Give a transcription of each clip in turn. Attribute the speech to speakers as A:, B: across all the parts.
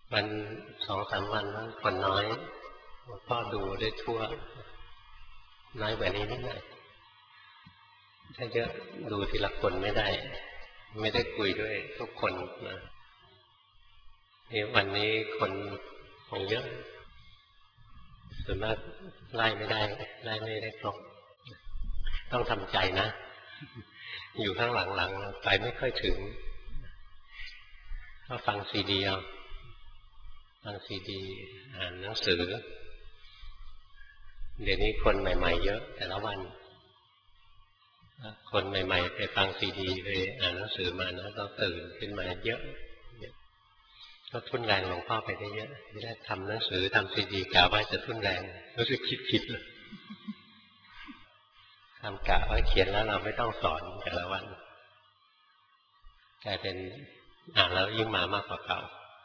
A: วัน2-3 วันนั้นคนน้อยพ่อดูได้ทั่วน้อยกว่านี้นิดหน่อยถ้าเยอะดูทีละคนไม่ได้คุยด้วยทุกคนนะนี่วันนี้คนคงเยอะส่วนมากไล่ไม่ได้ครบต้องทำใจนะอยู่ข้างหลังๆไปไม่ค่อยถึงก็ฟังซีดีเอาฟังซีดีอ่านหนังสือเดี๋ยวนี้คนใหม่ๆเยอะแต่ละวันคนใหม่ๆไปฟังซีดีไปอ่านหนังสือมานะก็ตื่นขึ้นมาเยอะก็ทุนแรงหลวงพ่อไปได้เยอะไม่ได้ทำหนังสือทำซีดีกะว่าจะทุนแรงรู้สึกคิดเลยทำกะว่าเขียนแล้วเราไม่ต้องสอนแต่ละวันกลายเป็นอ่านแล้วยิ่งมามากกว่าเก่า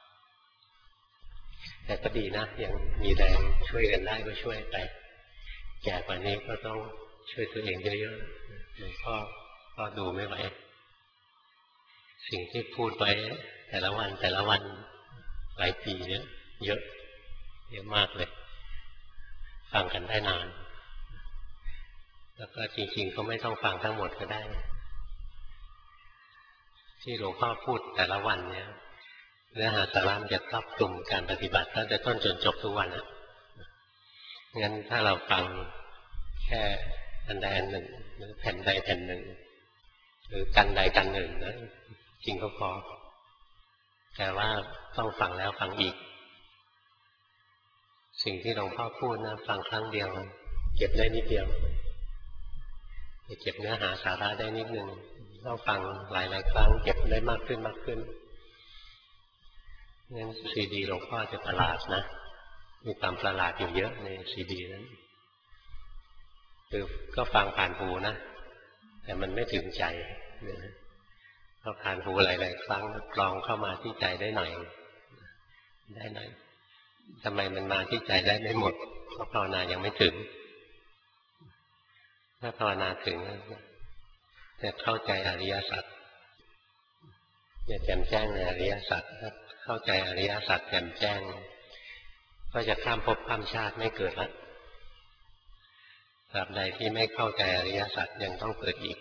A: แต่ก็ดีนะยังมีแรงช่วยกันได้ก็ช่วยไปแก่กว่านี้ก็ต้องช่วยตัวเองเยอะๆหลวงพ่อก็ดูไม่ไหวสิ่งที่พูดไว้แต่ละวันหลายปีเนี่ยเยอะมากเลยฟังกันได้นานแล้วก็จริงๆก็ไม่ต้องฟังทั้งหมดก็ได้ที่หลวงพ่อพูดแต่ละวันเนี่ยเนื้อหาสาระจะครอบคลุมการปฏิบัติตั้งแต่ต้นจนจบทุกวันอ่ะงั้นถ้าเราฟังแค่อันใดอันหนึ่งหรือแผ่นใดแผ่นหนึ่งหรือกันใดกันหนึ่งนะจริงก็พอแต่ว่าต้องฟังแล้วฟังอีกสิ่งที่หลวงพ่อพูดนะฟังครั้งเดียวเก็บได้นิดเดียวเก็บเนื้อหาสาระได้นิดนึงต้องฟังหลายครั้งเก็บได้มากขึ้นงั้นซีดีหลวงพ่อจะประหลาดนะมีความประหลาดอยู่เยอะในซีดีนั้นคือก็ฟังผ่านหูนะแต่มันไม่ถึงใจพอผ่านหูหลายๆครั้งกรองเข้ามาที่ใจได้หน่อยทำไมมันมาที่ใจได้ไม่หมดเพราะภาวนายังไม่ถึงถ้าภาวนาถึงจะเข้าใจอริยสัจจะแจ่มแจ้งในอริยสัจถ้าเข้าใจอริยสัจแจ่มแจ้งก็จะข้ามภพข้ามชาติไม่เกิดละตราบใดที่ไม่เข้าใจอริยสัจยังต้องเกิดอีก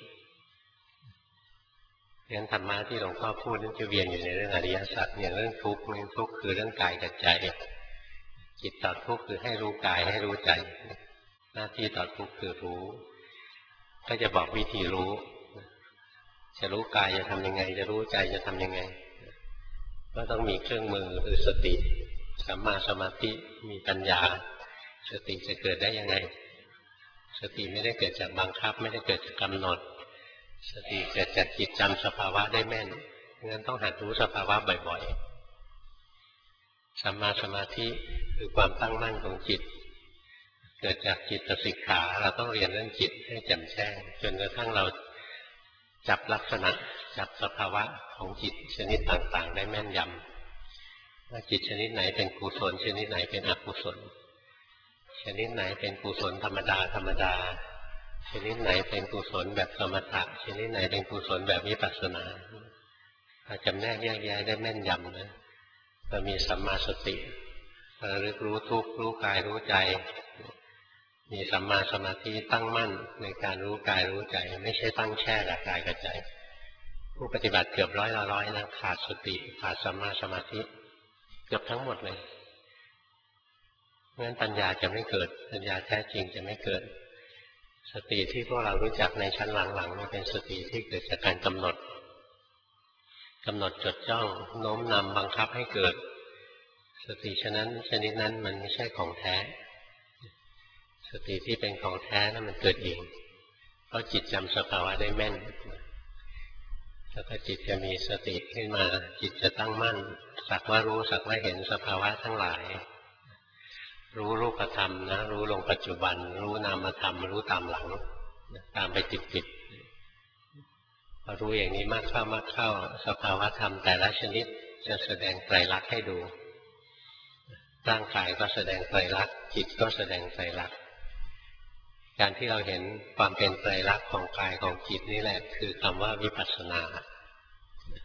A: งั้นธรรมะที่หลวงพ่อพูดนั่นจะเวียนอยู่ในเรื่องอริยสัจอย่างเรื่องทุกข์คือเรื่องกายกับใจจิตต่อทุกข์คือให้รู้กายให้รู้ใจหน้าที่ต่อทุกข์คือรู้ก็จะบอกวิธีรู้จะรู้กายจะทำยังไงจะรู้ใจจะทำยังไงก็ต้องมีเครื่องมือคือสติสัมมาสมาธิมีปัญญาสติจะเกิดได้ยังไงสติไม่ได้เกิดจากบังคับไม่ได้เกิดจากกำหนดสติเกิดจากจิตจำสภาวะได้แม่นงั้นต้องหัดรู้สภาวะบ่อยๆสัมมาสมาธิคือความตั้งมั่นของจิตเกิดจากจิตสิกขาเราต้องเรียนเรื่องจิตให้แจ่มแจ้งจนกระทั่งเราจับลักษณะจับสภาวะของจิตชนิดต่างๆได้แม่นยำว่าจิตชนิดไหนเป็นกุศลชนิดไหนเป็นอกุศลชนิดไหนเป็นกุศลธรรมดาชนิดไหนเป็นกุศลแบบสมถะชนิดไหนเป็นกุศลแบบวิปัสสนาจำแนกแยกแยะได้แม่นยำนะเรามีสัมมาสติระลึกรู้ทุกข์รู้กายรู้ใจมีสัมมาสมาธิตั้งมั่นในการรู้กายรู้ใจไม่ใช่ตั้งแช่กับกายกับใจผู้ปฏิบัติเกือบร้อยนะขาดสติขาดสัมมาสมาธิเกือบทั้งหมดเลยเพราะฉะนั้นปัญญาจะไม่เกิดปัญญาแท้จริงจะไม่เกิดสติที่พวกเรารู้จักในชั้นหลังๆเป็นสติที่เกิดจากการกำหนดจดจ้องโน้มนำบังคับให้เกิดสติชนิดนั้นมันไม่ใช่ของแท้สติที่เป็นของแท้นั้นมันเกิดเองเพราะจิตจำสภาวะได้แม่นแล้วก็จิตจะมีสติขึ้นมาจิตจะตั้งมั่นสักว่ารู้สักว่าเห็นสภาวะทั้งหลายรู้รูปธรรมนะรู้ลงปัจจุบันรู้นามธรรมรู้ตามหลังตามไปติดพอรู้อย่างนี้มากเข้าสภาวะธรรมแต่ละชนิดจะแสดงไตรลักษณ์ให้ดูร่างกายก็แสดงไตรลักษณ์จิตก็แสดงไตรลักษณ์การที่เราเห็นความเป็นไตรลักษณ์ของกายของจิตนี่แหละคือคำว่าวิปัสสนา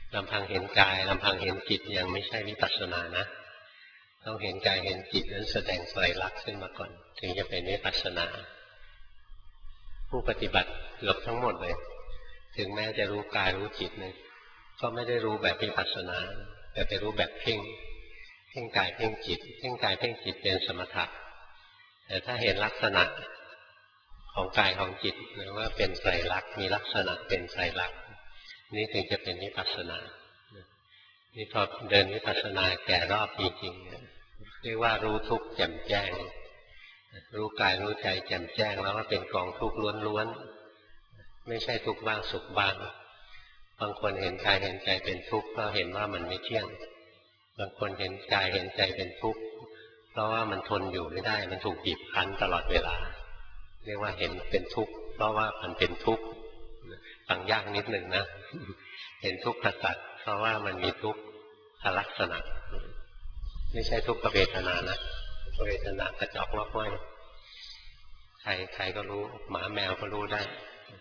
A: ลำพังเห็นกายลำพังเห็นจิตยังไม่ใช่วิปัสสนานะต้องเห็นกายเห็นจิตนั้นแสดงไตรลักษณ์ขึ้นมาก่อนถึงจะเป็นวิปัสสนาผู้ปฏิบัติเกือบทั้งหมดเลยถึงแม้จะรู้กายรู้จิตเนี่ยก็ไม่ได้รู้แบบวิปัสสนาแต่ไปรู้แบบเพ่งกายเพ่งจิตเพ่งกายเพ่งจิตเป็นสมถะแต่ถ้าเห็นลักษณะของกายของจิตนะว่าเป็นไตรลักษณ์มีลักษณะเป็นไตรลักษณ์นี่ถึงจะเป็นวิปัสสนานี่พอเดินวิปัสสนาแก่รอบจริงๆเรียกว่ารู้ทุกข์แจ่มแจ้งรู้กายรู้ใจแจ่มแจ้งแล้วว่าเป็นกองทุกข์ล้วนๆไม่ใช่ทุกข์บ้างสุขบ้างบางคนเห็นกายเห็นใจเป็นทุกข์เพราะเห็นว่ามันไม่เที่ยงบางคนเห็นกายเห็นใจเป็นทุกข์เพราะว่ามันทนอยู่ไม่ได้มันถูกบีบคั้นตลอดเวลาเรียกว่าเห็นเป็นทุกข์เพราะว่ามันเป็นทุกข์ฟังยากนิดหนึ่งนะเห็นทุกขสัจเพราะว่ามันมีทุกขลักษณะไม่ใช่ทุกขเวทนานะทุกขเวทนากระจอกล็อกไว้ใครก็รู้หมาแมวก็รู้ได้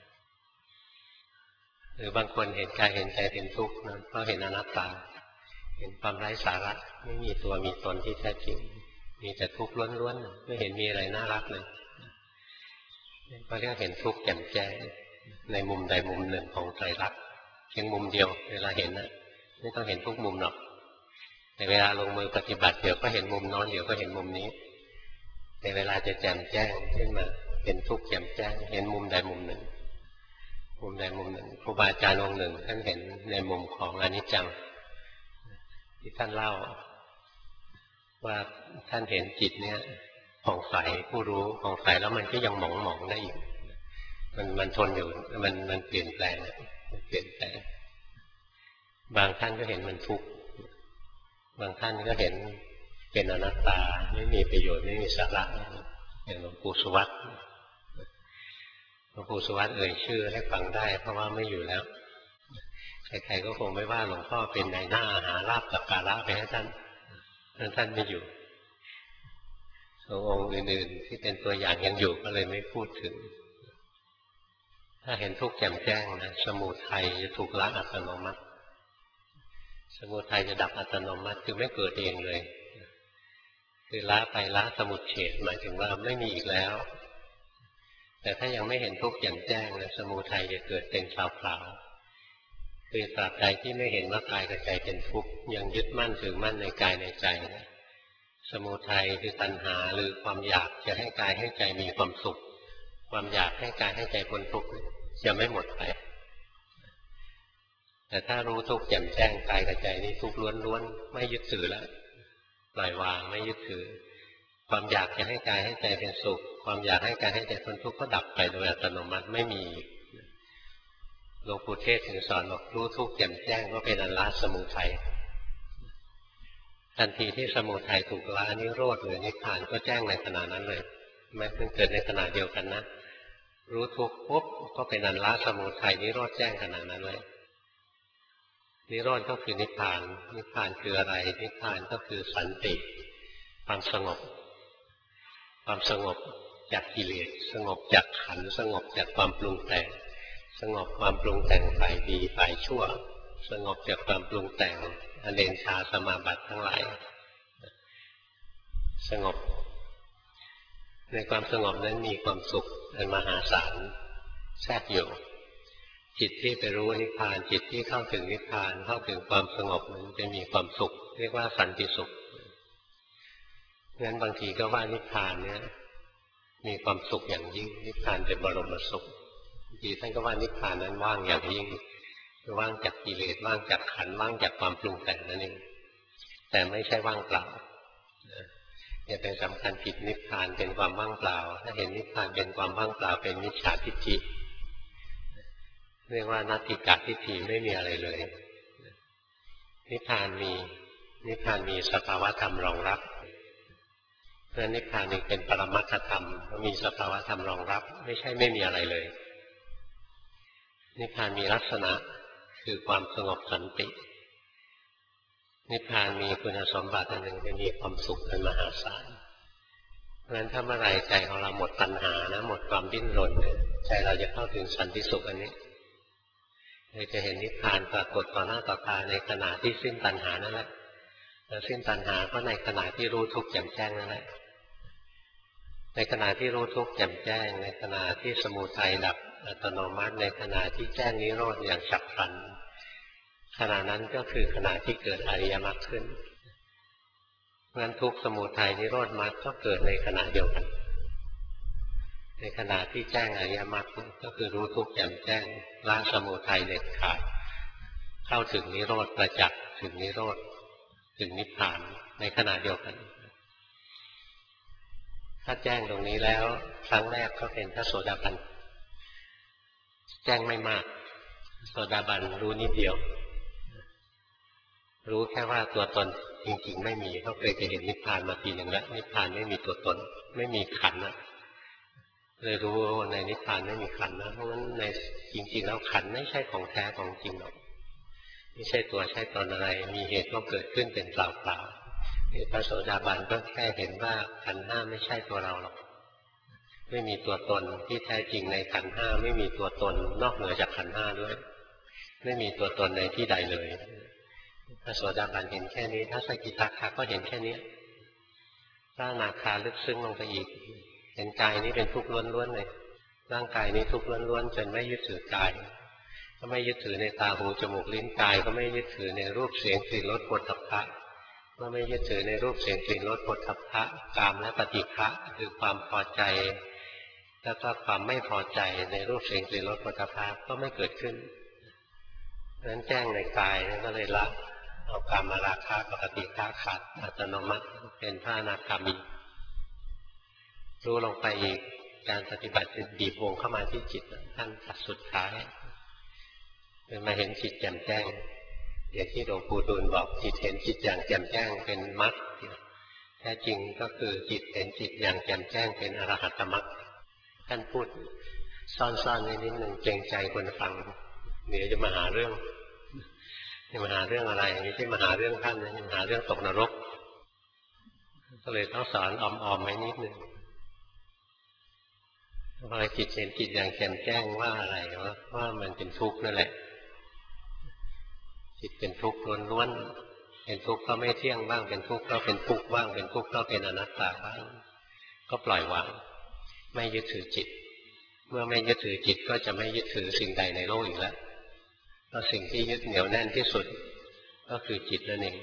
A: หรือบางคนเห็นกายเห็นใจเป็นทุกข์นะเพราะเห็นอนัตตาเห็นความไร้สาระไม่มีตัวมีตนที่แท้จริงมีแต่ทุกข์ล้วนๆไม่เห็นมีอะไรน่ารักเลยก็เรียกเห็นทุกข์แจ่มแจ้งในมุมใดมุมหนึ่งของไตรลักษณ์เพียงมุมเดียวเวลาเห็นนะไม่ต้องเห็นทุกมุมหรอกแต่เวลาลงมือปฏิบัติเดี๋ยวก็เห็นมุมโน้นเดี๋ยวก็เห็นมุมนี้แต่เวลาจะแจ่มแจ้งขึ้นมาเป็นทุกข์แจ่มแจ้งเห็นมุมใดมุมหนึ่งมุมใดมุมหนึ่งครูบาอาจารย์องค์หนึ่งท่านเห็นในมุมของอนิจจังที่ท่านเล่าว่าท่านเห็นจิตเนี่ยผ่องใสผู้รู้ผ่องใสแล้วมันก็ยังหมองได้อีกมันทนอยู่มันเปลี่ยนแปลงบางท่านก็เห็นมันทุกข์บางท่านก็เห็นเป็นอนัตตาไม่มีประโยชน์ไม่มีสาระอย่างหลวงปู่สุวัตหลวงปู่สุวัตเอ่ยชื่อให้ฟังได้เพราะว่าไม่อยู่แล้วใครๆก็คงไม่ว่าหลวงพ่อเป็นนายหน้าหาลาภสักการะไปให้ท่านไม่อยู่องค์อื่นๆที่เป็นตัวอย่างยังอยู่ก็เลยไม่พูดถึงถ้าเห็นทุกข์แจ่มแจ้งนะสมุทัยจะถูกละอัตโนมัติสมุทัยจะดับอัตโนมัติคือไม่เกิดเองเลยคือละไปละสมุจเฉทหมายถึงว่าไม่มีอีกแล้วแต่ถ้ายังไม่เห็นทุกข์แจ่มแจ้งนะสมุทัยจะเกิดเป็นคราวๆคือตราบใดที่ไม่เห็นว่ากายกับใจเป็นทุกข์ยังยึดมั่นถือมั่นในกายในใจนะสมุทัยคือตัณหาหรือความอยากจะให้กายให้ใจมีความสุขความอยากให้กายให้ใจพ้นทุกข์จะไม่หมดไปแต่ถ้ารู้ทุกข์แจ่มแจ้งกายกับใจนี่ทุกข์ล้วนๆไม่ยึดถือแล้วปล่อยวางไม่ยึดถือความอยากจะให้กายให้ใจเป็นสุขความอยากให้กายให้ใจพ้นทุกข์ก็ดับไปโดยอัตโนมัติไม่มีหลวงปู่เทศน์ถึงสอนบอกรู้ทุกข์แจ่มแจ้งก็เป็นอันละสมุทัยทันทีที่สมุทัยถูกละนิโรธหรือนิพพานก็แจ้งในขณะนั้นเลยไม่เพิ่งเกิดในขณะเดียวกันนะรู้ทุกข์ปุ๊บก็เป็นอันละสมุทัยนิโรธแจ้งขณะนั้นเลยนิโรธก็คือนิพพานนิพพานคืออะไรนิพพานก็คือสันติความสงบจากกิเลสสงบจากขันธ์สงบจากความปรุงแต่งสงบความปรุงแต่งฝ่ายดีฝ่ายชั่วสงบจากความปรุงแต่งอเนชาสมาบัติทั้งหลายสงบในความสงบนั้นมีความสุขอันมหาศาลแทรกอยู่จิตที่ไปรู้นิพพานจิตที่เข้าถึงนิพพานเข้าถึงความสงบนั้นจะมีความสุขเรียกว่าสันติสุขงั้นบางทีก็ว่านิพพานเนี่ยมีความสุขอย่างยิ่งนิพพานเป็นบรมสุขบางทีท่านก็ว่านิพพานนั้นว่างอย่างยิ่งว่างจากกิเลสว่างจากขันธ์ว่างจากความปรุงแต่งนั่นเองแต่ไม่ใช่ว่างเปล่าอย่าไปสำคัญผิดนิพพานเป็นความว่างเปล่าถ้าเห็นนิพพานเป็นความว่างเปล่าเป็นมิจฉาทิฏฐิเรียกว่านัตถิกะทิฏฐิไม่มีอะไรเลยนิพพานมีสภาวะธรรมรองรับเพราะนิพพานนี่เป็นปรมัตถธรรมมีสภาวะธรรมรองรับไม่ใช่ไม่มีอะไรเลยนิพพานมีลักษณะคือความสงบสันตินิพพานมีคุณสมบัติอันหนึ่งจะมีความสุขเป็นมหาศาลเพราะฉะนั้นถ้าเมื่อไรใจของเราหมดตัณหานะหมดความดิ้นรนใจเราจะเข้าถึงสันติสุขอันนี้เลยจะเห็นนิพพานปรากฏต่อหน้าต่อตาในขณะที่สิ้นตัณหานั่นแหละแล้วสิ้นตัณหาก็ในขณะที่รู้ทุกข์แจ่มแจ้งนั่นแหละในขณะที่รู้ทุกข์แจ่มแจ้งในขณะที่สมุทัยดับอัตโนมัติในขณะที่แจ้งนิโรธอย่างฉับพลันขณะนั้นก็คือขณะที่เกิดอริยมรรคขึ้นงั้นทุกข์สมุทัยนิโรธมรรคก็เกิดในขณะเดียวกันในขณะที่แจ้งอริยมรรคก็คือรู้ทุกข์แจ่มแจ้งละสมุทัยเด็ดขาดเข้าถึงนิโรธประจักษ์ถึงนิโรธถึงนิพพานในขณะเดียวกันถ้าแจ้งตรงนี้แล้วครั้งแรกก็เป็นพระโสดาบันแจ้งไม่มากโสดาบันรู้นิดเดียวรู้แค่ว่าตัวตนจริงๆไม่มีเขาเคยจะเห็นนิพพานมาทีหนึ่งแล้วนิพพานไม่มีตัวตนไม่มีขันธ์นะเลยรู้ว่าในนิพพานไม่มีขันธ์นะเพราะฉะนั้นในจริงๆแล้วขันธ์ไม่ใช่ของแท้ของจริงหรอกไม่ใช่ตัวใช่ตนอะไรมีเหตุก็เกิดขึ้นเป็นเปล่าๆพระโสดาบันก็แค่เห็นว่าขันธ์ห้าไม่ใช่ตัวเราหรอกไม่มีตัวตนที่แท้จริงในขันธ์ห้าไม่มีตัวตนนอกเหนือจากขันธ์ห้าด้วยไม่มีตัวตนในที่ใดเลยพระโสดาบันเห็นแค่นี้ถ้าสกิทาคาก็เห็นแค่นี้ถ้าอนาคาลึกซึ้งลงไปอีกเห็นกายนี้เป็นทุกข์ล้วนๆเลยร่างกายนี้ทุกข์ล้วนๆจนไม่ยึดถือกายก็ไม่ยึดถือในตาหูจมูกลิ้นกายก็ไม่ยึดถือในรูปเสียงกลิ่นรสโผฏฐัพพะก็ไม่ยึดถือในรูปเสียงกลิ่นรสโผฏฐัพพะกามและปฏิฆะคือความพอใจแล้วก็ความไม่พอใจในรูปเสียงกลิ่นรสโผฏฐัพพะก็ไม่เกิดขึ้นนั้นแจ้งในกายก็เลยละเอากามราคะกับปฏิฆะขาดอัตโนมัติเป็นพระอนาคามีรู้ลงไปอีกการปฏิบัติบีบวงเข้ามาที่จิตท่านสุดท้ายเป็นมาเห็นจิตแจ่มแจ้งอย่างที่หลวงปู่ดูลบอกจิตเห็นจิตอย่างแจ่มแจ้งเป็นมรรคแท้จริงก็คือจิตเห็นจิตอย่างแจ่มแจ้งเป็นอรหัตมรรคท่านพูดซ่อนๆไว้นิดหนึ่งเกรงใจคนฟังเดี๋ยวจะมาหาเรื่องจะมาหาเรื่องอะไรไม่ใช่มาหาเรื่องท่านนะมาหาเรื่องตกนรกก็เลยต้องสอนออมๆไว้นิดหนึ่งพอจิตเห็นจิตอย่างแจ่มแจ้งว่าอะไรว่ามันเป็นทุกข์นั่นแหละจิตเป็นทุกข์ล้วนๆเป็นทุกข์ก็ไม่เที่ยงบ้างเป็นทุกข์ก็เป็นทุกข์บ้างเป็นทุกข์ก็เป็นอนัตตาบ้างก็ปล่อยวางไม่ยึดถือจิตเมื่อไม่ยึดถือจิตก็จะไม่ยึดถือสิ่งใดในโลกอีกแล้วเพราะสิ่งที่ยึดเหนียวแน่นที่สุดก็คือจิตนั่นเอง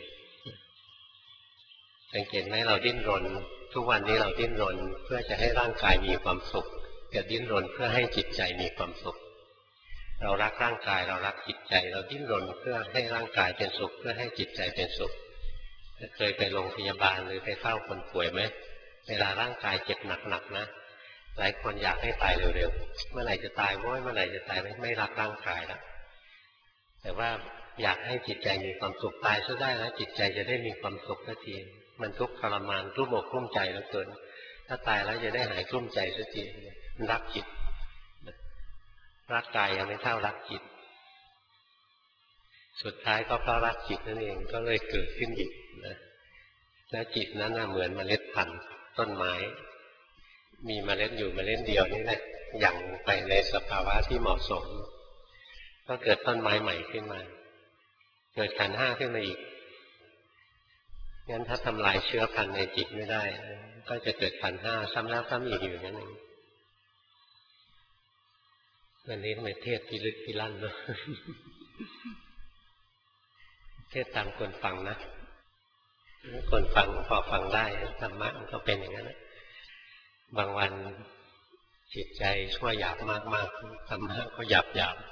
A: สังเกตไหมเราดิ้นรนทุกวันนี้เราดิ้นรนเพื่อจะให้ร่างกายมีความสุขกับดิ้นรนเพื่อให้จิตใจมีความสุขเรารักร่างกายเรารักจิตใจเราดิ้นรนเพื่อให้ร่างกายเป็นสุขเพื่อให้จิตใจเป็นสุขเคยไปโรงพยาบาลหรือไปเฝ้าคนป่วยไหมเวลาร่างกายเจ็บหนักๆนะหลายคนอยากให้ตายเร็วๆเมื่อไหร่จะตายโว้ยเมื่อไหร่จะตายไม่รักร่างกายแล้วแต่ว่าอยากให้จิตใจมีความสุขตายซะได้แล้วจิตใจจะได้มีความสุขสักทีมันทุกข์ทรมานกลุ้มอกกลุ้มใจเหลือเกินถ้าตายแล้วจะได้หายกลุ้มใจสักทีรักจิตรักกายยังไม่เท่ารักจิตสุดท้ายก็เพราะรักจิตนั่นเองก็เลยเกิดขึ้นอีกนะแล้วจิตนั้นเหมือนเมล็ดพันธุ์ต้นไม้มีเมล็ดอยู่เมล็ดเดียวนี่แหละยังไปในสภาวะที่เหมาะสมก็เกิดต้นไม้ใหม่ขึ้นมาเกิดขันธ์ห้าขึ้นมาอีกงั้นถ้าทำลายเชื้อพันธุ์ในจิตไม่ได้ก็จะเกิดขันธ์ห้าซ้ำแล้วซ้ำอีกอยู่นั่นเองวันนี้ทำไมเทศพิลึกพิลั่นเนาะเทศตามคนฟังนะคนฟังพอฟังได้ธรรมะมันก็เป็นอย่างนั้นบางวันจิตใจชั่วหยาบมากๆธรรมะก็หยาบ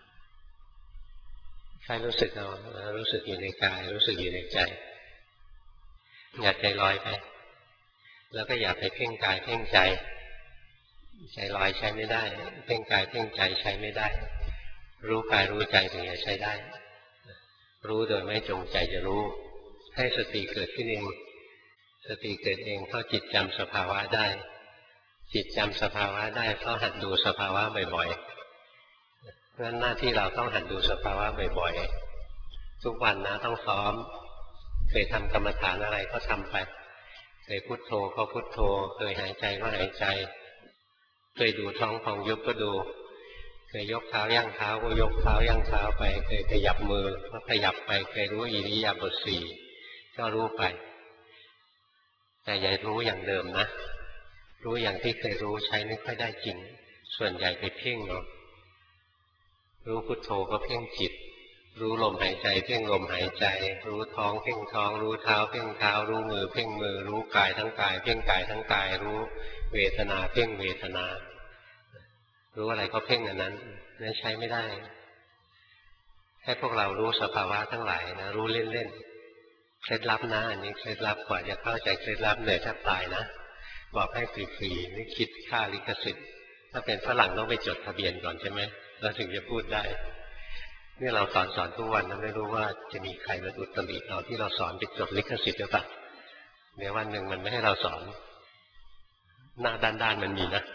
A: ใครรู้สึกเอารู้สึกอยู่ในกายรู้สึกอยู่ในใจอย่าใจลอยไปแล้วก็อย่าไปเพ่งกายเพ่งใจใจลอยใช้ไม่ได้เพ่งกายเพ่งใจใช้ไม่ได้รู้กายรู้ใจถึงจะใช้ได้รู้โดยไม่จงใจจะรู้ให้สติเกิดขึ้นเองสติเกิดเองเพราะจิตจำสภาวะได้จิตจำสภาวะได้เพราะหัดดูสภาวะบ่อยๆเพราะฉะนั้นหน้าที่เราต้องหัดดูสภาวะบ่อยๆทุกวันนะต้องซ้อมเคยทำกรรมฐานอะไรก็ทำไปเคยพุทโธก็พุทโธเคยหายใจก็หายใจเคยดูท้องพองยุบก็ดูเคยยกเท้าย่างเท้าก็ยกเท้าย่างเท้าไปเคยขยับมือก็ขยับไปเคยรู้อิริยาบถสี่ก็รู้ไปแต่อย่ารู้อย่างเดิมนะรู้อย่างที่เคยรู้ใช้ไม่ค่อยได้จริงส่วนใหญ่ไปเพ่งเนาะรู้พุทโธก็เพ่งจิตรู้ลมหายใจเพ่งลมหายใจรู้ท้องเพ่งท้องรู้เท้าเพ่งเท้ารู้มือเพ่งมือรู้กายทั้งกายเพ่งกายทั้งกายรู้เวทนาเพ่งเวทนารู้อะไรก็เพ่งอันนั้นนั่นใช้ไม่ได้ให้พวกเรารู้สภาวะทั้งหลายนะรู้เล่นๆเคล็ดลับนะอันนี้เคล็ดลับกว่าจะเข้าใจเคล็ดลับเหนื่อยแทบตายนะบอกให้ฟรีๆไม่คิดค่าลิขสิทธิ์ถ้าเป็นฝรั่งต้องไปจดทะเบียนก่อนใช่ไหมแล้วถึงจะพูดได้นี่เราสอนทุกวันนะไม่รู้ว่าจะมีใครมาอุตริเราที่เราสอนไปจดลิขสิทธิ์หรือเปล่าเดี๋ยววันหนึ่งมันไม่ให้เราสอนหน้าด้านๆมันมีนะ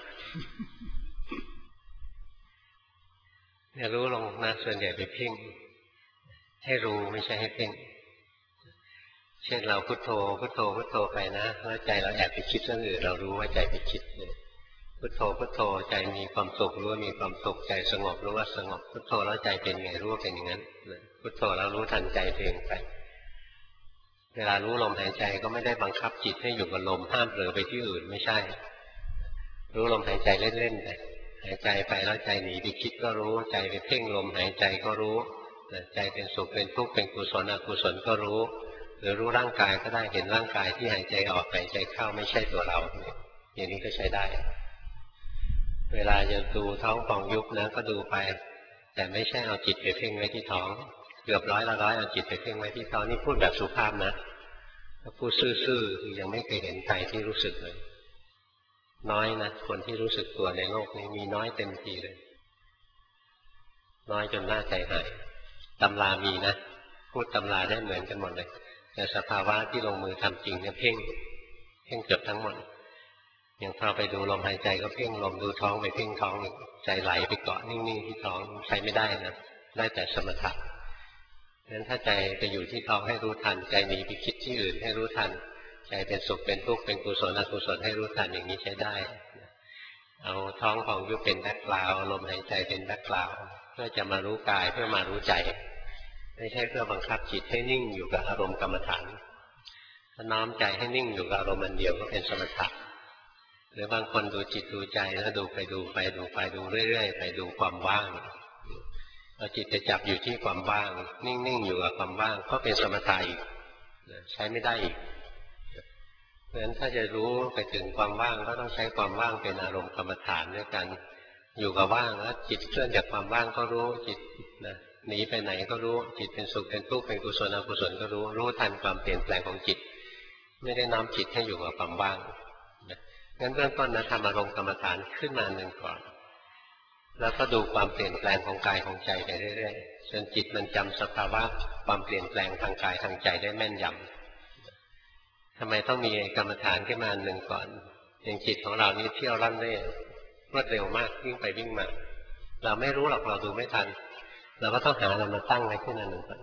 A: เนี่ยรู้ลงนะส่วนใหญ่ไปเพ่งให้รู้ไม่ใช่ให้เพ่งเช่นเราพุทโธพุทโธพุทโธไปนะแล้วใจเราแอบไปคิดเรื่องอื่นเรารู้ว่าใจไปคิดพุทโธพุทโธใจมีความสุขรู้ว่ามีความสุขใจสงบรู้ว่าสงบพุทโธแล้วใจเป็นไงรู้ว่าเป็นอย่างนั้นพุทโธแล้วรู้ทันใจตัวเองไปเวลารู้ลมหายใจก็ไม่ได้บังคับจิตให้อยู่กับลมห้ามเผลอไปที่อื่นไม่ใช่รู้ลมหายใจเล่นๆไปหายใจไปแล้วใจหนีไปคิดก็รู้ใจไปเพ่งลมหายใจก็รู้ใจเป็นสุขเป็นทุกข์เป็นกุศลอกุศลก็รู้หรือรู้ร่างกายก็ได้เห็นร่างกายที่หายใจออกหายใจเข้าไม่ใช่ตัวเราอย่างนี้ก็ใช้ได้เวลาจะดูท้องป่องยุบนะก็ดูไปแต่ไม่ใช่เอาจิตไปเพ่งไว้ที่ท้องเกือบร้อยเอาจิตไปเพ่งไว้ที่ท้องนี่พูดแบบสุภาพนะถ้าพูดซื่อๆยังไม่เคยเห็นใครที่รู้สึกเลยน้อยนะคนที่รู้สึกตัวในโลกนี้มีน้อยเต็มทีเลยน้อยจนน่าใจหายตำรามีนะพูดตำราได้เหมือนกันหมดเลยแต่สภาวะที่ลงมือทำจริงเนี่ยเพ่งเกือบทั้งหมดอย่างพอไปดูลมหายใจก็เพ่งลมดูท้องไปเพ่งท้องใจไหลไปเกาะนิ่งๆที่ท้องใช้ไม่ได้นะได้แต่สมถะงั้นถ้าใจไปอยู่ที่ท้องให้รู้ทันใจหนีไปคิดที่อื่นให้รู้ทันใจเป็นสุขเป็นทุกข์เป็นกุศลอกุศลให้รู้ทันอย่างนี้ใช้ได้เอาท้องของยุบเป็นแบ็คกราวด์ลมหายใจเป็นแบ็คกราวด์เพื่อจะมารู้กายเพื่อมารู้ใจไม่ใช่เพื่อบังคับจิตให้นิ่งอยู่กับอารมณ์กรรมฐานถ้าน้อมใจให้นิ่งอยู่กับอารมณ์อันเดียวก็เป็นสมถะหรือบางคนดูจิตดูใจแล้วดูไปดูเรื่อยๆไปดูความว่างเอาจิตไปจับอยู่ที่ความว่างนิ่งๆอยู่กับความว่างก็เป็นสมถะอีกใช้ไม่ได้อีกเพราะฉะนั้นถ้าจะรู้ไปถึงความว่างก็ต้องใช้ความว่างเป็นอารมณ์กรรมฐานด้วยกันอยู่กับว่างแล้วจิตเคลื่อนจากความว่างก็รู้จิตนะหนีไปไหนก็รู้จิตเป็นสุขเป็นทุกข์เป็นกุศลอกุศลก็รู้ทันความเปลี่ยนแปลงของจิตไม่ได้น้อมจิตให้อยู่กับความว่างงั้นเบื้องต้นนะทำอารมณ์กรรมฐานขึ้นมาหนึ่งก่อนแล้วก็ดูความเปลี่ยนแปลงของกายของใจไปเรื่อยๆจนจิตมันจำสภาวะความเปลี่ยนแปลงทางกายทางใจได้แม่นยำทำไมต้องมีกรรมฐานขึ้นมาหนึ่งก่อนอย่างจิตของเรานี่เที่ยวรั่นเร่รวดเร็วมากวิ่งไปวิ่งมาเราไม่รู้หรอกเราดูไม่ทันเราก็ต้องหาอะไรมาตั้งไว้ขึ้นอันหนึ่งก่อน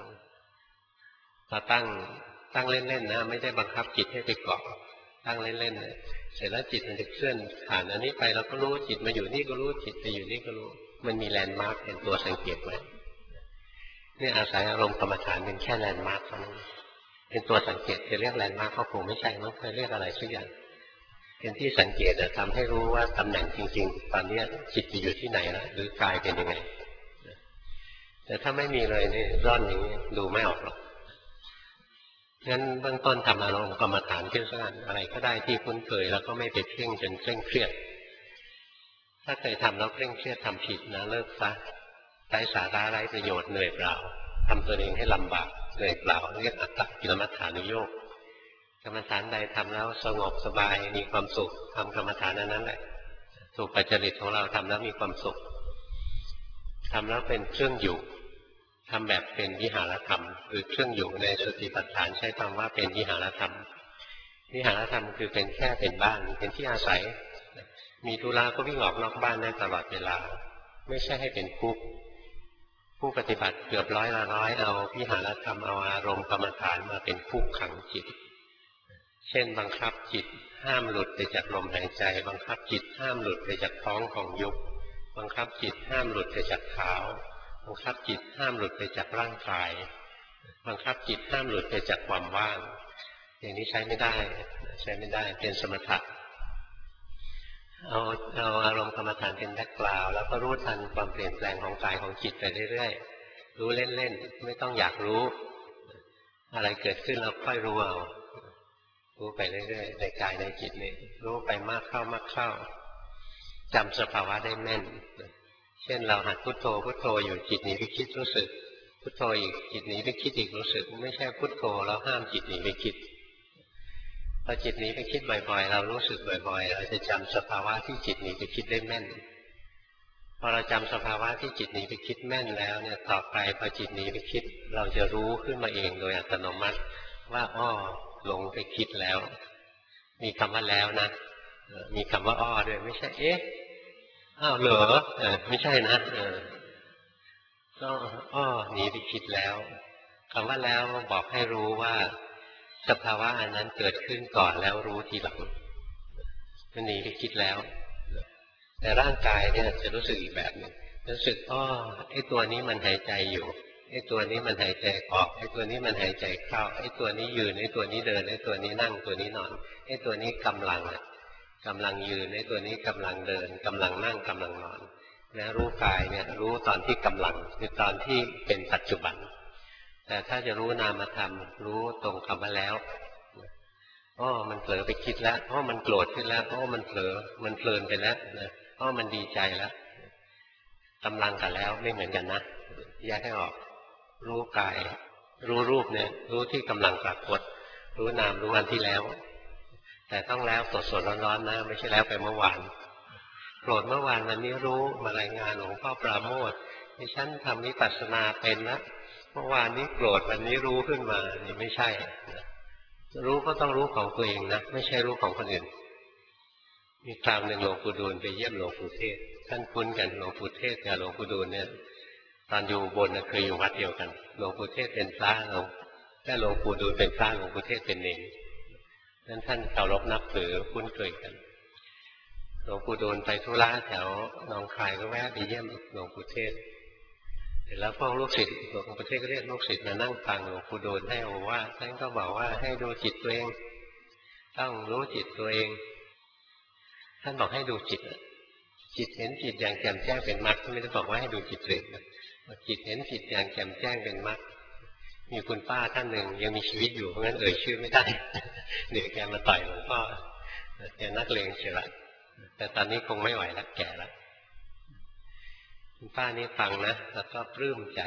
A: ตั้งเล่นๆนะไม่ได้บังคับจิตให้ไปเกาะตั้งเล่นๆเลยเสร็จแล้วจิตมันจะเคลื่อนผ่านอันนี้ไปเราก็รู้จิตมาอยู่นี่ก็รู้จิตไปอยู่นี่ก็รู้มันมีแลนด์มาร์คเป็นตัวสังเกตไว้นี่อาศัยอารมณ์กรรมฐานเป็นแค่แลนด์มาร์คเท่านั้นเป็นตัวสังเกตจะเรียกแลนด์มาร์คก็คงไม่ใช่มันเคยเรียกอะไรสักอย่างเป็นที่สังเกตทำให้รู้ว่าตำแหน่งจริงๆตอนนี้จิตจะอยู่ที่ไหนแล้วหรือกายเป็นยังไงแต่ถ้าไม่มีเลยนี่ร่อนอย่างนี้ดูไม่ออกหรอกงั้นเบื้องต้นทำอารมณ์กรรมฐานขึ้นสักอันอะไรก็ได้ที่คุ้นเคยแล้วก็ไม่ไปเพ่งจนเคร่งเครียดถ้าเคยทำแล้วเคร่งเครียดทำผิดนะเลิกซะไร้สาระไร้ประโยชน์เหนื่อยเปล่าทำตัวเองให้ลำบากเหนื่อยเปล่าเรียกอัตตกิลมัฏฐานุโยคกรรมฐานใดทำแล้วสงบสบายมีความสุขทำกรรมฐานนั้นแหละถูกปัจจริตของเราทำแล้วมีความสุขทำแล้วเป็นเครื่องอยู่ทำแบบเป็นวิหารธรรมหรือเครื่องอยู่ในสติปัฏฐานใช้คำว่าเป็นวิหารธรรมวิหารธรรมคือเป็นแค่เป็นบ้านเป็นที่อาศัยมีธุระก็วิ่งออกนอกบ้านได้ตลอดเวลาไม่ใช่ให้เป็นคุกผู้ปฏิบัติเกือบร้อยเอาวิหารธรรมเอาอารมณ์กรรมฐานมาเป็นคุกขังจิตเช่นบังคับจิตห้ามหลุดไปจากลมหายใจบังคับจิตห้ามหลุดไปจากท้องของยุบบังคับจิตห้ามหลุดไปจากเท้าบังคับจิตห้ามหลุดไปจากร่างกายบังคับจิตห้ามหลุดไปจากความว่างอย่างนี้ใช้ไม่ได้เป็นสมถะเอาอารมณ์กรรมฐานเป็นแบ็คกราวด์แล้วก็รู้ทันความเปลี่ยนแปลงของกายของจิตไปเรื่อยๆรู้เล่นๆไม่ต้องอยากรู้อะไรเกิดขึ้นเราค่อยรู้เอารู้ไปเรื่อยๆในกายในจิตนี่รู้ไปมากเข้าจำสภาวะได้แม่นเช่นเราหัดพุทโธอยู่จิตหนีไปคิดรู้สึกพุทโธอีกจิตหนีไปคิดอีกรู้สึกไม่ใช่พุทโธแล้วห้ามจิตหนีไปคิดพอจิตหนีไปคิดบ่อยๆเรารู้สึกบ่อยๆเราจะจำสภาวะที่จิตหนีไปคิดได้แม่นพอเราจำสภาวะที่จิตหนีไปคิดแม่นแล้วเนี่ยต่อไปพอจิตหนีไปคิดเราจะรู้ขึ้นมาเองโดยอัตโนมัติว่าอ้อหลงไปคิดแล้วมีคำว่าแล้วนะมีคำว่าอ้อด้วยไม่ใช่เอ๊ะอ้าวเหรอไม่ใช่นะก็อ้อหนีไปคิดแล้วคำว่าแล้วบอกให้รู้ว่าสภาวะอันนั้นเกิดขึ้นก่อนแล้วรู้ทีหลังมันหนีไปคิดแล้วแต่ร่างกายเนี่ยจะรู้สึกอีกแบบนึงรู้สึกอ้อไอ้ตัวนี้มันหายใจอยู่ไอ้ตัวนี้มันหายใจออกไอ้ตัวนี้มันหายใจเข้าไอ้ตัวนี้ยืนไอ้ตัวนี้เดินไอ้ตัวนี้นั่งตัวนี้นอนไอ้ตัวนี้กำลังยืนไอ้ตัวนี้กำลังเดินกำลังนั่งกำลังนอนนะรู้กายเนี่ยรู้ตอนที่กำลังคือตอนที่เป็นปัจจุบันแต่ถ้าจะรู้นามธรรมรู้ตรงคำว่าแล้วอ้อมันเผลอไปคิดแล้วอ้อมันโกรธขึ้นแล้วอ้อมันเผลอมันเพลินไปแล้วนะอ้อมันดีใจแล้วกำลังกันแล้วไม่เหมือนกันนะแยกให้ออกรู้กายรู้รูปเนี่ยรู้ที่กำลังปรากฏรู้นามรู้อันที่แล้วแต่ต้องแล้วสดๆร้อนๆนะไม่ใช่แล้วไปเมื่อวานโกรธเมื่อวานวันนี้รู้มารายงานหลวงพ่อปราโมทย์ดิฉันทำวิปัสสนาเป็นนะเมื่อวานนี้โกรธวันนี้รู้ขึ้นมานี่ไม่ใช่รู้ก็ต้องรู้ของตัวเองนะไม่ใช่รู้ของคนอื่นมีคราวหนึ่งหลวงปู่ดูลไปเยี่ยมหลวงปู่เทศท่านคุ้นกันหลวงปู่เทศกับหลวงปู่ดูลเนี่ยตอนอยู่บนเคยอยู่วัดเดียวกันหลวงปู่เทศเป็นพระแต่หลวงปู่ดูลเป็นพระหลวงปู่เทศเป็นเนรนั้นท่านเคารพนับถือคุ้นเคยกันหลวงปู่ดูลไปธุระแถวหนองคายก็แวะไปเยี่ยมหลวงปู่เทศแล้วพวกลูกศิษย์หลวงปู่เทศก็เรียกลูกศิษย์มานั่งฟังหลวงปู่ดูลให้โอวาทท่านก็บอกว่าให้ดูจิตตัวเองต้องรู้จิตตัวเองท่านบอกให้ดูจิตจิตเห็นจิตอย่างแจ่มแจ้งเป็นมรรคไม่ได้บอกว่าให้ดูจิตเลยจิตเห็นจิตอย่างแจ่มแจ้งเป็นมรรคมีคุณป้าท่านหนึ่งยังมีชีวิตอยู่เพราะงั้นเอ่ยชื่อไม่ได้เดี๋ยวแกมาต่อยหลวงพ่อแกนักเลงเชียวละแต่ตอนนี้คงไม่ไหวแล้วแก่แล้วคุณป้านี่ฟังนะแล้วก็ปลื้มใจ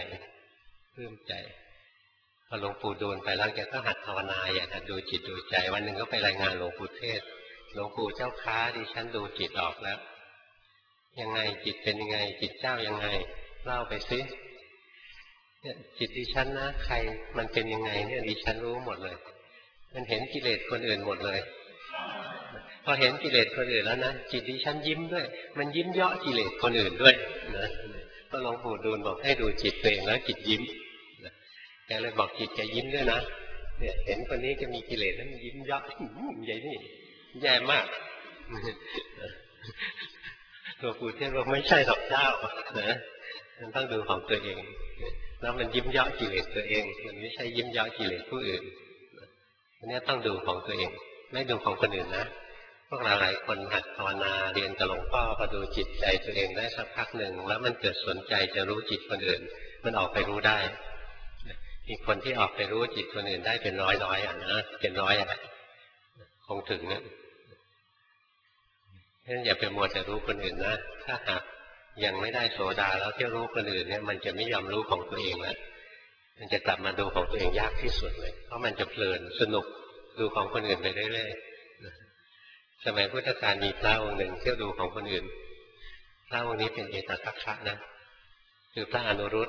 A: พอหลวงปู่ดูลไปแล้วแกก็หัดภาวนาอยากจะดูจิตดูใจวันหนึ่งก็ไปรายงานหลวงปู่เทศหลวงปู่เจ้าค้าดิฉันดูจิตออกแล้วยังไงจิตเป็นยังไงจิตเจ้ายังไงเล่าไปสิเนี่ยจิตดิฉันนะใครมันเป็นยังไงเนี่ยดิฉันรู้หมดเลยมันเห็นกิเลสคนอื่นหมดเลยพอเห็นกิเลสคนอื่นแล้วนะจิตดิฉันยิ้มด้วยมันยิ้มเยาะกิเลสคนอื่นด้วยนะก็หลวงปู่ดูลบอกให้ดูจิตตัวเองแล้วจิตยิ้มแกเลยบอกจิตแกยิ้มด้วยนะเนี่ยเห็นคนนี้จะมีกิเลสแล้วมันยิ้มเยาะใหญ่นี่แย่มากหลวงปู่เทศบอกไม่ใช่หรอกเจ้านะมันต้องดูของตัวเองแล้วมันยิ้มเยาะกิเลสตัวเองมันไม่ใช่ยิ้มเยาะกิเลสผู้อื่นอันนี้ต้องดูของตัวเองไม่ดูของคนอื่นนะพวกเราหลายคนหัดภาวนาเรียนกับหลวงพ่อพอดูจิตใจตัวเองได้สักพักหนึ่งแล้วมันเกิดสนใจจะรู้จิตคนอื่นมันออกไปรู้ได้มีคนที่ออกไปรู้จิตคนอื่นได้เป็นร้อยอ่ะนะเป็นร้อยอ่ะคงถึงเนี่ยเพราะฉะนั้นอย่าไปมัวแต่รู้คนอื่นนะถ้าหากยังไม่ได้โสดาแล้วที่รู้คนอื่นเนี่ยมันจะไม่ยอมรู้ของตัวเองแล้วมันจะกลับมาดูของตัวเองยากที่สุดเลยเพราะมันจะเพลินสนุกดูของคนอื่นไปเรื่อยๆสมัยพุทธกาลมีพระองค์หนึ่งเที่ยวดูของคนอื่นพระองค์นี้เป็นเอตทัคคะนะคือพระอนุรุต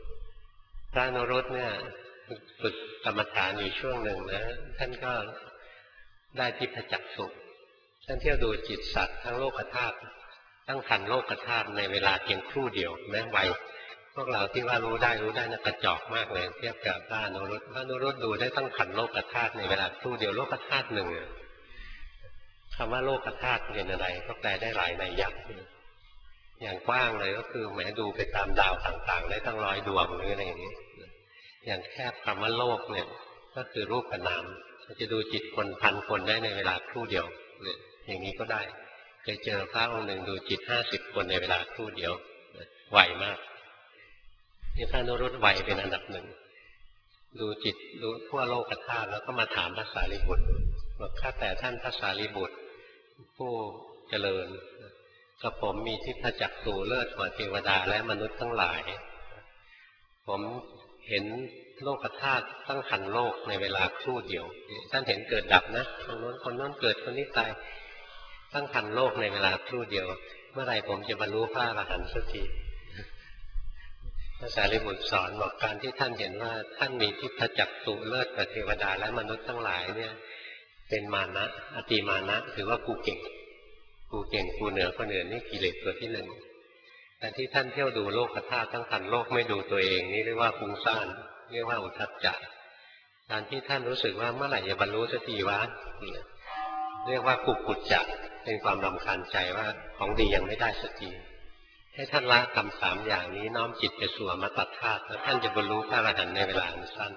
A: เนี่ยฝึกกรรมฐานอยู่ช่วงหนึ่งนะท่านก็ได้ทิพจักษุท่านเที่ยวดูจิตสัตว์ทั้งโลกธาตุตั้งขันโลกธาตุในเวลาเพียงครู่เดียวแม้ไวพวกเราที่ว่ารู้ได้นะกระจอกมากเลยเทียบกับพระอนุรุตดูได้ตั้งขันโลกธาตุในเวลาครู่เดียวโลกธาตุหนึ่งคำว่าโลกธาตุเป็นอะไรก็แปลได้หลายนัยยะอย่างกว้างเลยก็คือแหมดูไปตามดาวต่างๆได้ตั้ง100 ดวงหรืออะไรอย่างนี้อย่างแคบคำว่าโลกเนี่ยก็คือรูปกับนามจะดูจิตคน1,000 คนได้ในเวลาครู่เดียวเนี่ยอย่างนี้ก็ได้เคยเจอพระองค์หนึ่งดูจิต50 คนในเวลาครู่เดียวไวมากนี่พระนรุตไวเป็นอันดับหนึ่งดูจิตดูทั่วโลกธาตุแล้วก็มาถามพระสารีบุตรบอกข้าแต่ท่านพระสารีบุตรผู้เจริญกับผมมีทิพจักษุเลิศกว่าเทวดาและมนุษย์ทั้งหลายผมเห็นโลกธาตุตั้ง1,000 โลกในเวลาครู่เดียวท่านเห็นเกิดดับนะคนโน้นเกิดคนนี้ตายตั้ง1,000 โลกในเวลาครู่เดียวเมื่อไหร่ผมจะบรรลุพระอรหันต์สักทีพระสารีบุตรสอนบอกการที่ท่านเห็นว่าท่านมีทิพจักษุเลิศกว่าเทวดาและมนุษย์ทั้งหลายเนี่ยเป็นมานะอติมานะถือว่ากูเก่งกูเหนือคนอื่นนี่กิเลสตัวที่หนึ่งแต่ที่ท่านเที่ยวดูโลกธาตุทั้ง1,000 โลกไม่ดูตัวเองนี่เรียกว่าฟุ้งซ่านเรียกว่าอุทธัจจะการที่ท่านรู้สึกว่าเมื่อไหร่จะบรรลุสักทีวะเรียกว่ากุจจะเป็นความรำคาญใจว่าของดียังไม่ได้สักทีให้ท่านละทำ3 อย่างนี้น้อมจิตไปสู่อมตะธาตุแล้วท่านจะบรรลุพระอรหันต์ในเวลาอันสั้น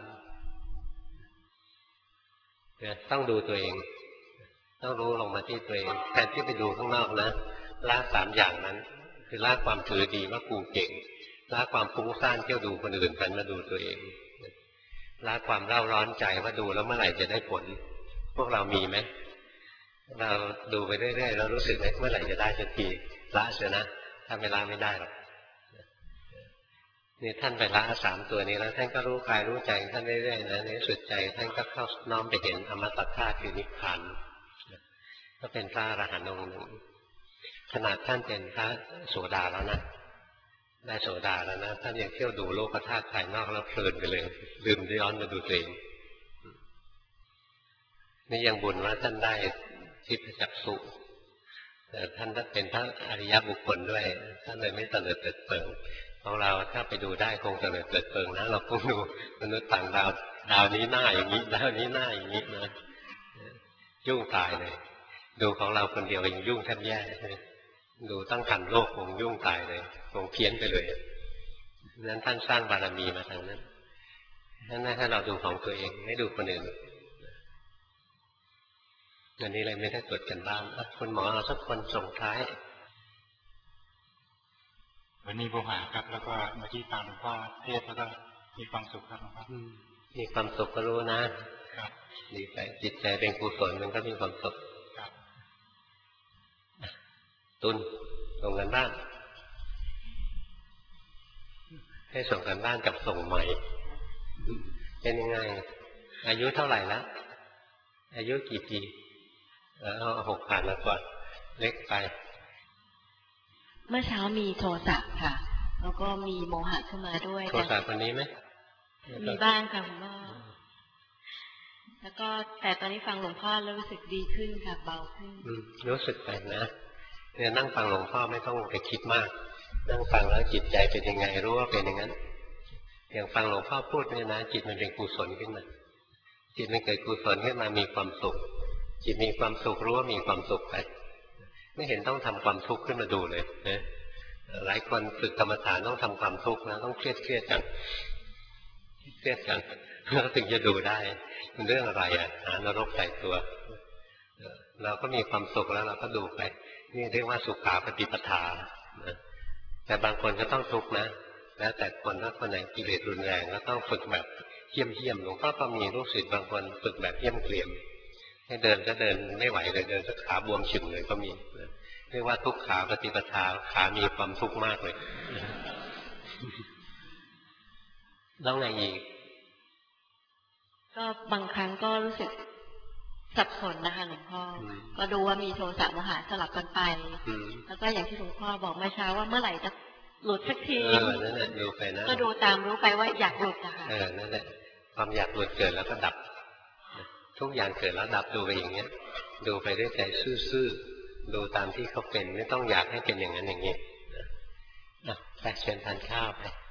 A: ต้องดูตัวเองต้องรู้ลงมาที่ตัวเองแทนที่ไปดูข้างนอกนะละ3 อย่างนั้นคือละความถือดีว่ากูเก่งละความฟุ้งซ่านเที่ยวดูคนอื่นกันมาดูตัวเองละความเร่าร้อนใจว่าดูแล้วเมื่อไหร่จะได้ผลพวกเรามีไหมเราดูไปเรื่อยๆแล้วรู้สึกไหมเมื่อไหร่จะได้สักทีละเสียนะถ้าเวลาไม่ได้หรอกนี่ท่านไปละ3 ตัวนี้แล้วท่านก็รู้กายรู้ใจท่านเรื่อยๆนะในสุดใจท่านก็เข้าน้อมไปเห็นอมตะธาตุคือนิพพานก็เป็นพระอรหันต์องค์หนึ่งขนาดท่านเป็นพระโสดาแล้วนะได้โสดาแล้วนะท่านยังเที่ยวดูโลกธาตุภายนอกแล้วเพลินไปเลยลืมย้อนมาดูตัวเองนี่ยังบุญว่าท่านได้ทิพจักษุแต่ท่านเป็นพระอริยบุคคลด้วยท่านเลยไม่เตลิดเปิดเปิงของเราถ้าไปดูได้คงเตลิดเปิดเปิงนะเราคงดูมนุษย์ต่างดาวนี้หน้าอย่างนี้ดาวนี้หน้าอย่างนี้นะยุ่งตายเลยดูของเราคนเดียวยังยุ่งแทบแย่ดูตั้ง1,000 โลกคงยุ่งตายเลยคงเพี้ยนไปเลยนั้นท่านสร้างบารมีมาทางนั้นนั่นให้เราดูของตัวเองไม่ดูคนอื่นวันนี้เลยไม่ได้ตรวจกันบ้างคุณหมอเอาสักคนส่งท้าย
B: วันนี้โมหะครับแล้วก็เมื่อกี้ฟังหลวงพ่อเทศแล้วก็มีความสุขครับหลวงพ่อ
A: มีความสุขก็รู้นะครับดีใจจิตใจเป็นกุศลมันก็มีความสุขตุนส่งกันบ้านให้ส่งกันบ้านกับส่งใหม่เป็นยังไงอายุเท่าไหร่แล้วอายุกี่ปี6 ผ่านแล้วก่อนเล็กไป
C: เมื่อเช้ามีโทสะค่ะแล้วก็มีโมหะขึ้นมาด้วย
A: โทสะคนนี้ไหม
C: มีบ้างค่ะคุณพ่อแล้วก็แต่ตอนนี้ฟังหลวงพ่อแล้วรู้สึกดีขึ้นค่ะเบาขึ้น
A: รู้สึกไปนะเนี่ยนั่งฟังหลวงพ่อไม่ต้องไปคิดมากนั่งฟังแล้วจิตใจเป็นยังไงรู้ว่าเป็นอย่างนั้นอย่างฟังหลวงพ่อพูดเนี่ยนะจิตมันเป็นกุศลขึ้นมาจิตมันเกิดกุศลขึ้นมามีความสุขจิตมีความสุขรู้ว่ามีความสุขไปไม่เห็นต้องทำความทุกข์ขึ้นมาดูเลยนะหลายคนฝึกกรรมฐานต้องทำความทุกข์นะต้องเครียดกันแล้วถึงจะดูได้เป็นเรื่องอะไรหานรกใส่ตัวเราก็มีความสุขแล้วเราก็ดูไปนี่เรียกว่าสุขาปฏิปทาแต่บางคนก็ต้องทุกข์นะแล้วแต่คนถ้าคนไหนกิเลสรุนแรงก็ต้องฝึกแบบเยี่ยมหลวงพ่อก็มีลูกศิษย์บางคนฝึกแบบเยี่ยมเกลียมให้เดินก็เดินไม่ไหวเลยเดินสักขาบวมฉึ่งเลยก็มีเรียกว่าทุกขาปฏิปทาขามีความทุกข์มากเลยแล้วไงอีก
C: ก็บางครั้งก็รู้สึกสับสนนะคะหลวงพ่อก็ดูว่ามีโทสะโมหะสลับกันไปแล้วก็อย่างที่หลวงพ่อบอกเมื่อเช้าว่าเมื่อไหร่จะหลุดสักที
A: นั่นแหละดูไปนะ
C: ก็ดูตามรู้ไปว่าอยากหลุดนะคะ
A: นั่นแหละความอยากหลุดเกิดแล้วก็ดับทุกอย่างเกิดแล้วดับดูไปอย่างเงี้ยดูไปด้วยใจซื่อๆดูตามที่เขาเป็นไม่ต้องอยากให้เป็นอย่างนั้นอย่างนี้ไปเชิญทานข้าวไป